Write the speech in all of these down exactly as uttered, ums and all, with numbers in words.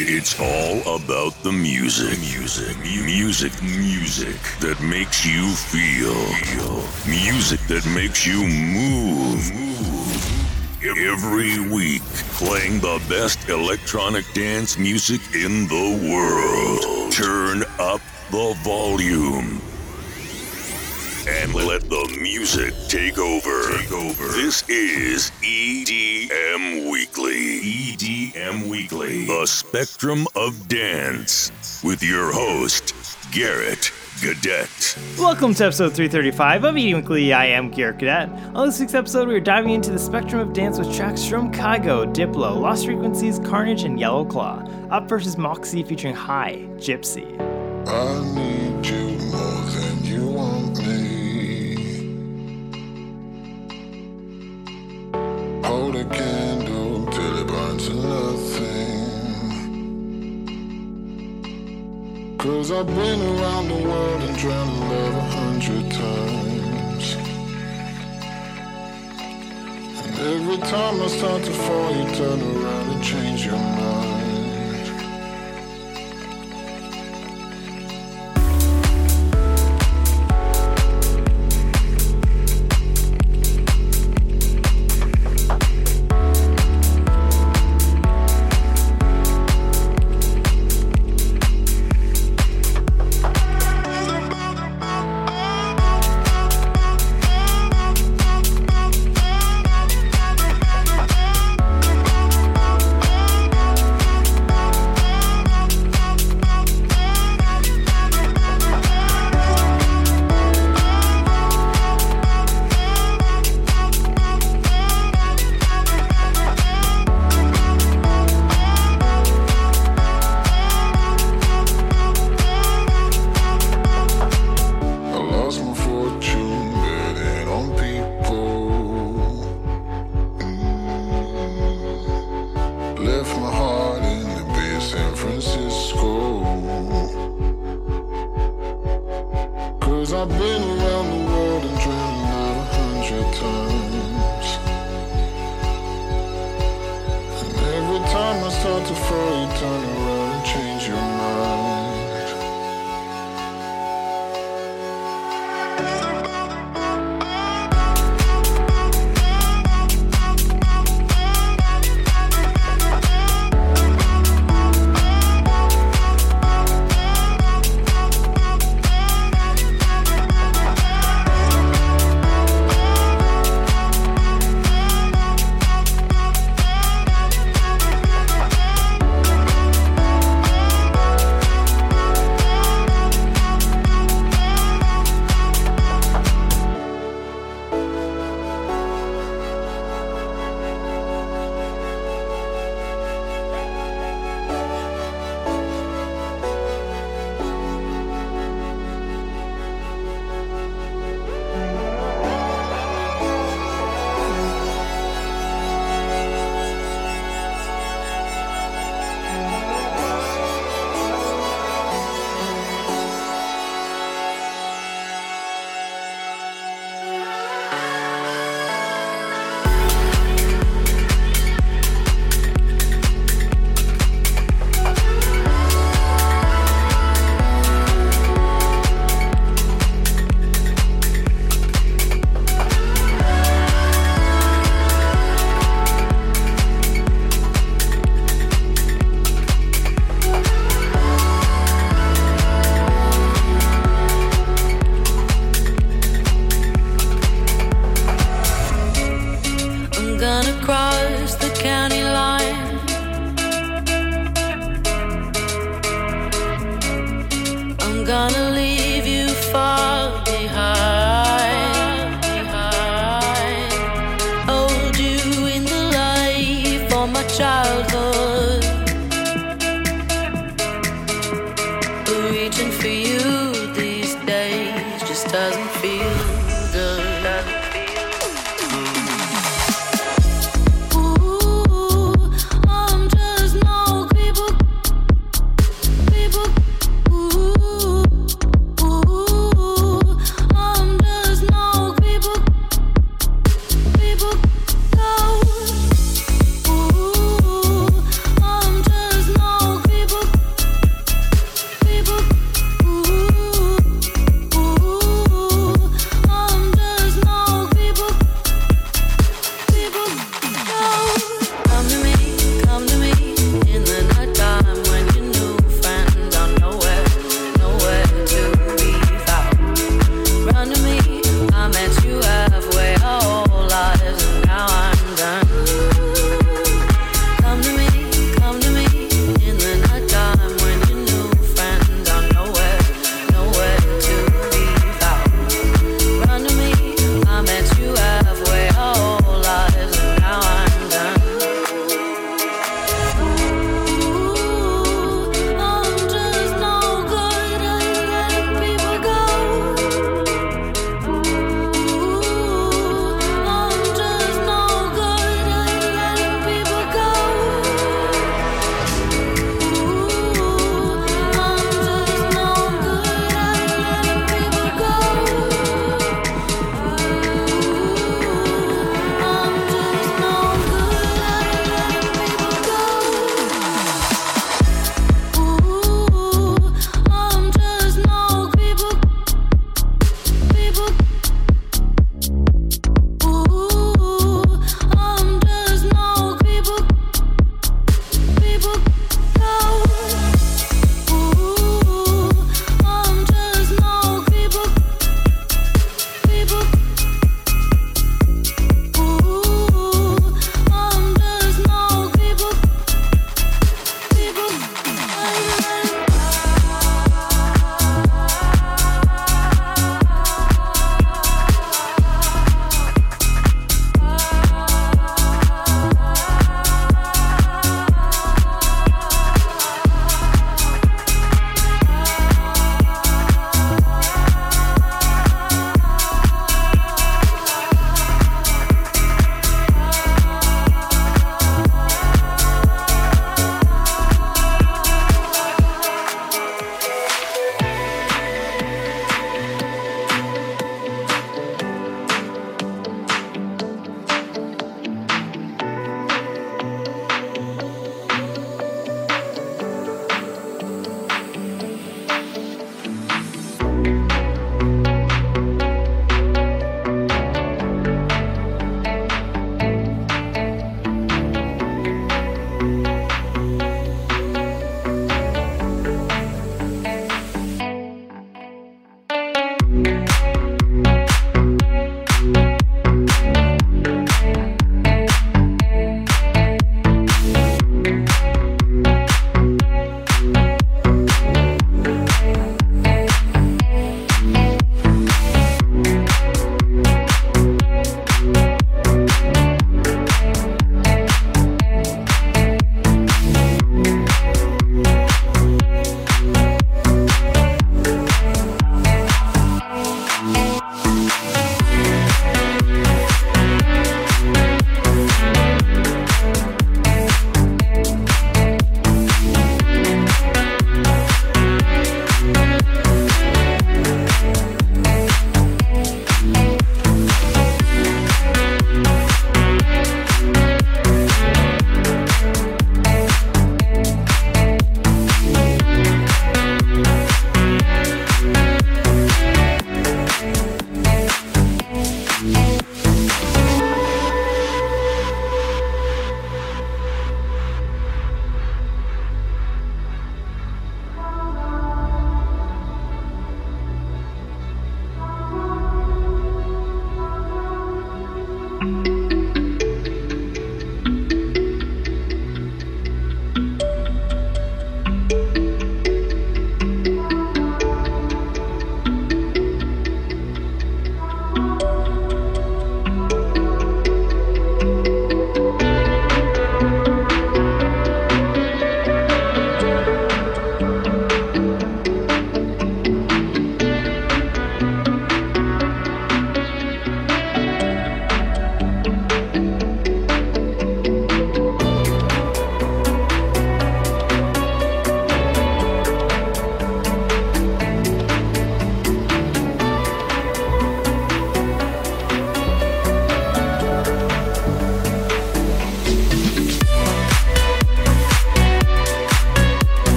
It's all about the music. Music. Music. Music that makes you feel. Music that makes you move. Every week, playing the best electronic dance music in the world. Turn up the volume. And let the music take over. Take over. This is E D M Weekly. E D M Weekly. The Spectrum of Dance. With your host, Garrett Gadet. Welcome to episode three thirty-five of E D M Weekly. I am Garrett Gadet. On this week's episode, we are diving into the spectrum of dance with tracks from Kygo, Diplo, Lost Frequencies, Carnage, and Yellow Claw. Up first is Moxie featuring High, Gypsy. I need you more than you want me. Hold a candle till it burns to nothing. Cause I've been around the world and drowned in love a hundred times. And every time I start to fall, you turn around and change your mind.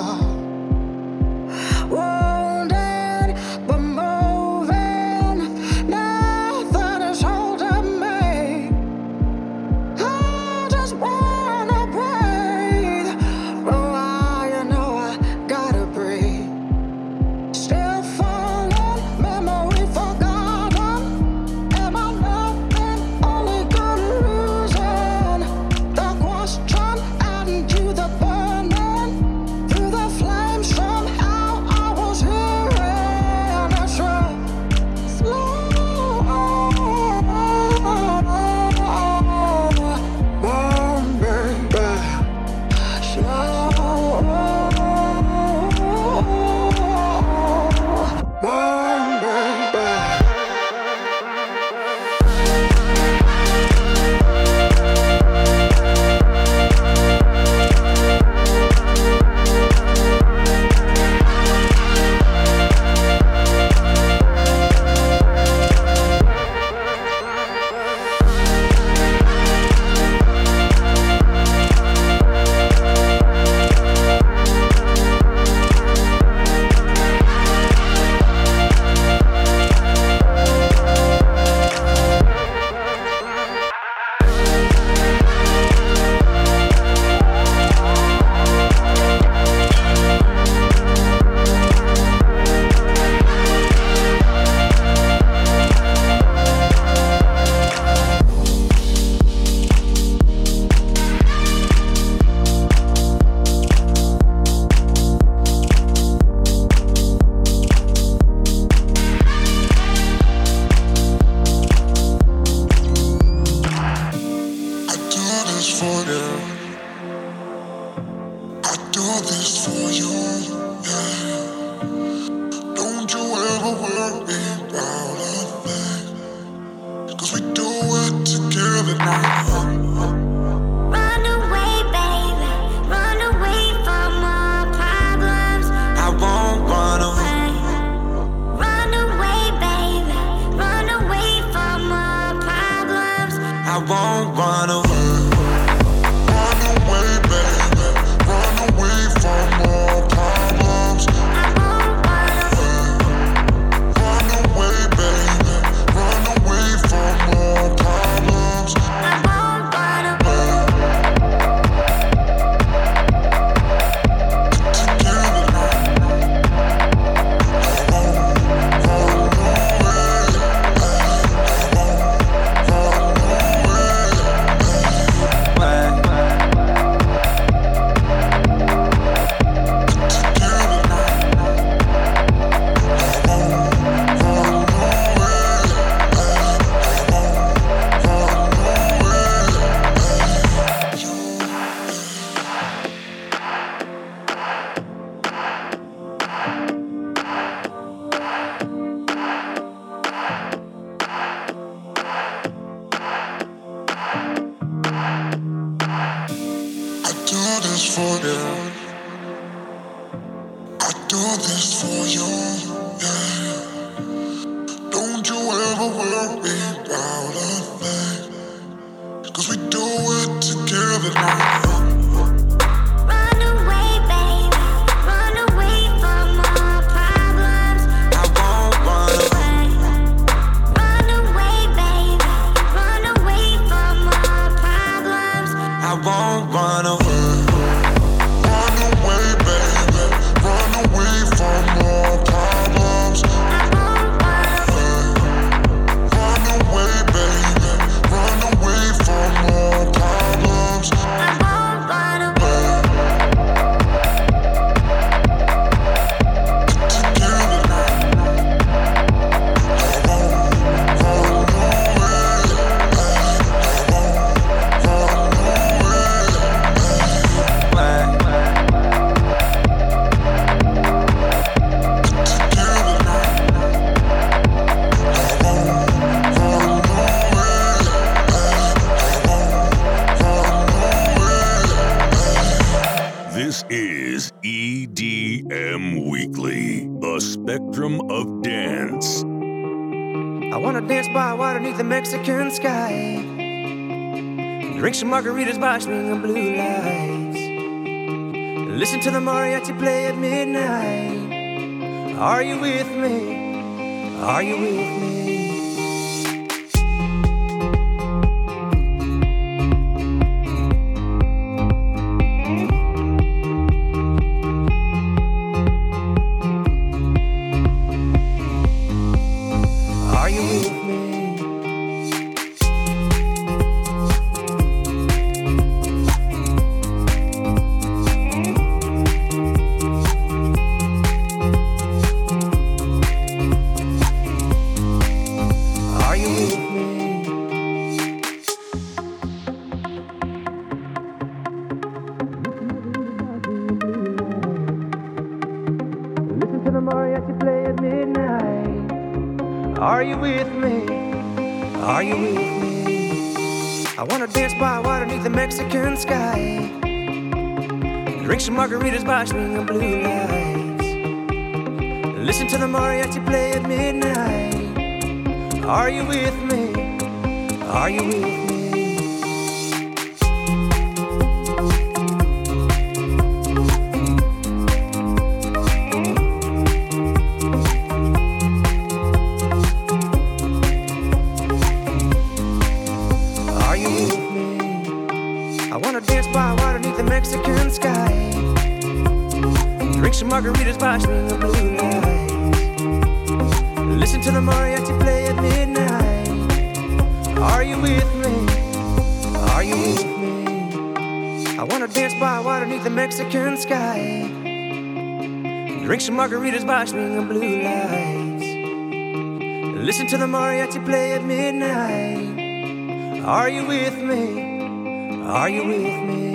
This is E D M Weekly, a spectrum of dance. I wanna dance by water beneath the Mexican sky, drink some margaritas by swinging blue lights, Listen to the mariachi play at midnight. Are you with me? Are you with me? Are you with me? Are you with me? I wanna dance by water beneath the Mexican sky. Drink some margaritas by swinging blue lights. Listen to the mariachi play at midnight. Are you with me? Are you with me? Mexican sky. Drink some margaritas by swinging blue lights. Listen to the mariachi play at midnight. Are you with me? Are you with me? I wanna dance by water beneath the Mexican sky. Drink some margaritas by swinging blue lights. Listen to the mariachi play at midnight. Are you with me? Are you with me?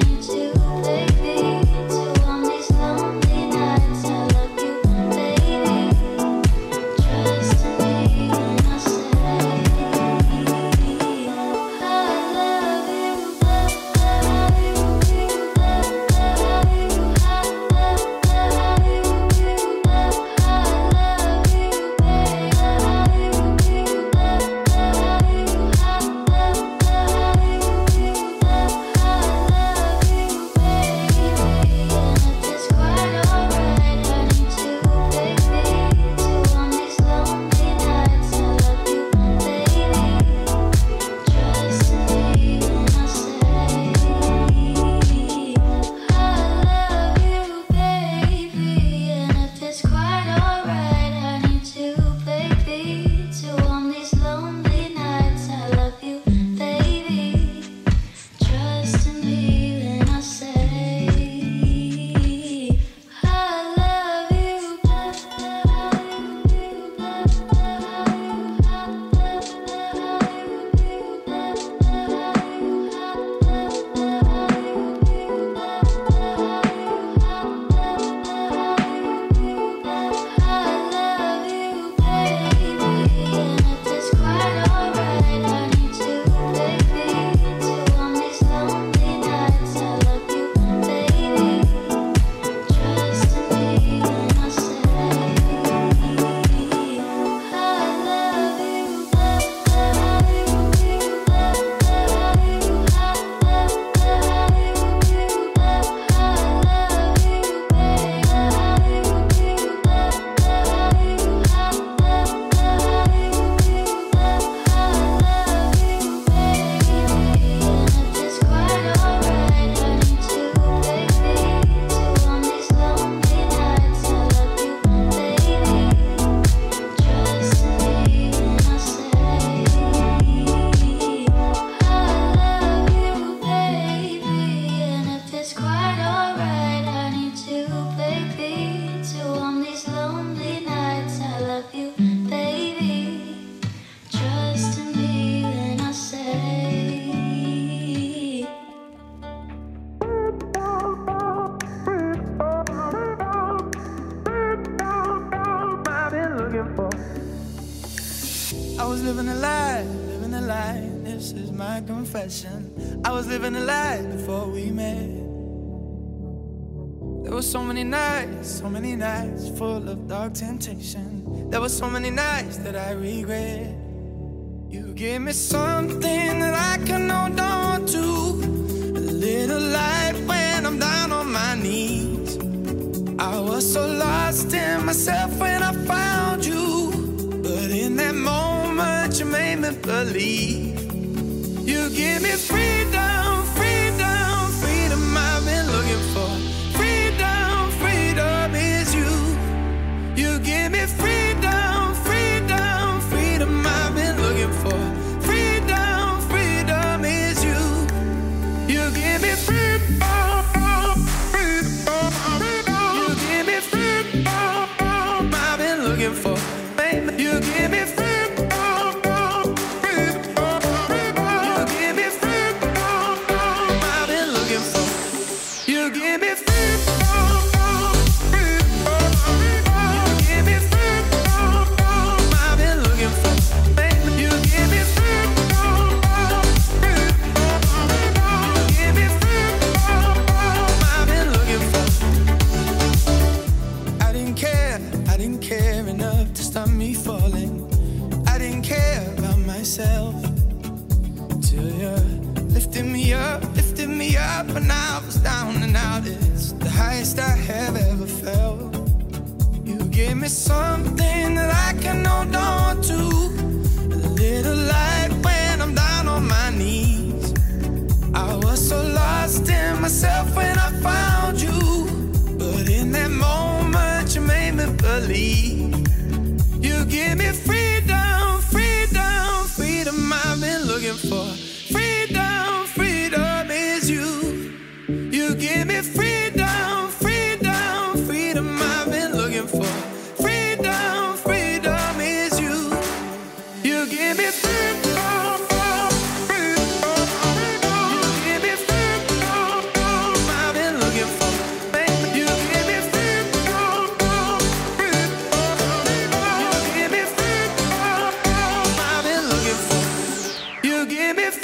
Baby lie, living a lie. This is my confession. I was living a lie before we met. There were so many nights, so many nights full of dark temptation. There were so many nights that I regret. You gave me something that I can hold on to, a little light when I'm down on my knees. I was so lost in myself when I found you, but in that moment you made me believe. You give me freedom, freedom, freedom I've been looking for. Freedom, freedom is you. You give me freedom, freedom, freedom I've been looking for. Freedom, freedom is you. You give me freedom, freedom, freedom. You give me freedom I've been looking for. Baby, you give me freedom. Till you lifted me up, lifted me up, and I was down and out. It's the highest I have ever felt. You gave me something that I can hold on to, a little light when I'm down on my knees. I was so lost in myself when I found you, but in that moment you made me believe. You give me freedom, freedom, freedom I've been looking for. Freedom, freedom is you. You give me freedom, freedom, freedom I've been looking for. Freedom, freedom is you. You give me freedom, freedom, freedom. You give me freedom I've been looking for. Baby, you give me freedom, freedom, freedom. You give me freedom I've been looking for. You give me freedom.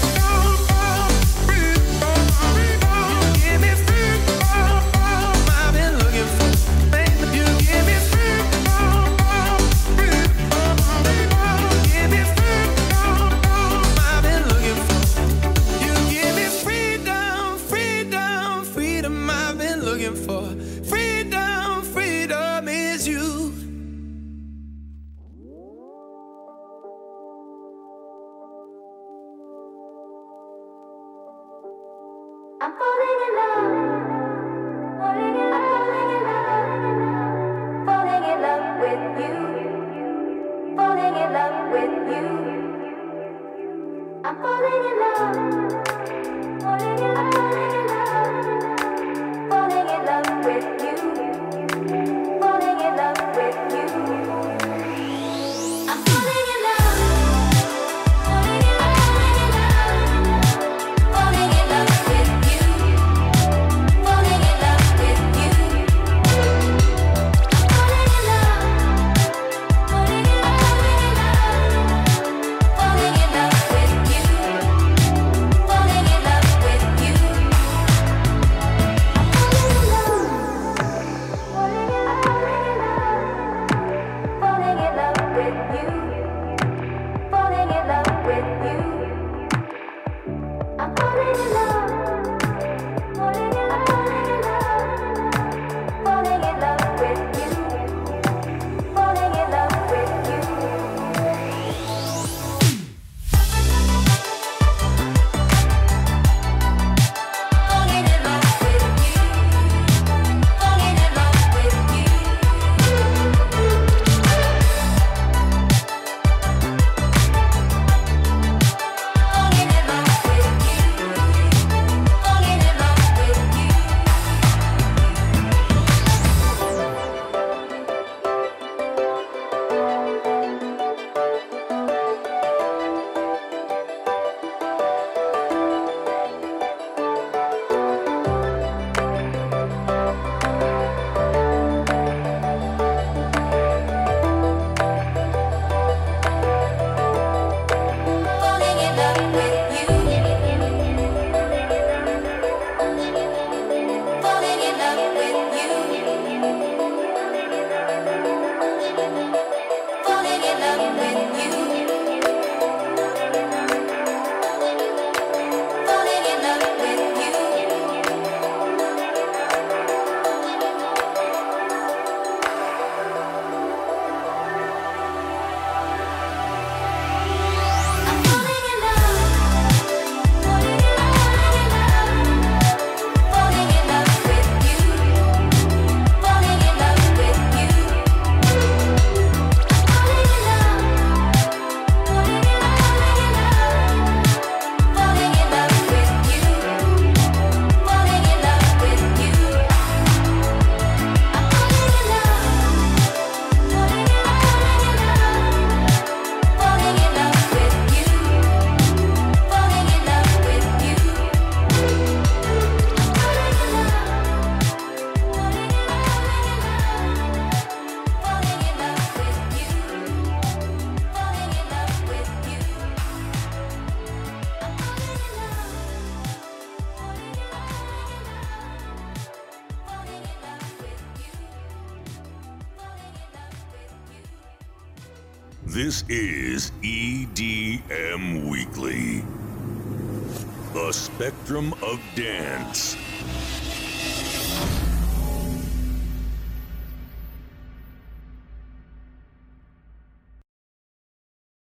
I'm falling in love, falling in love, falling in love, falling in love with you, falling in love with you. I'm falling in love, falling in love, falling in love with you, falling in love with you. I'm falling in love, falling in love, falling in love with you. Falling in love with you. I'm falling in love, falling in love, falling in love, This is E D M Weekly, a spectrum of dance.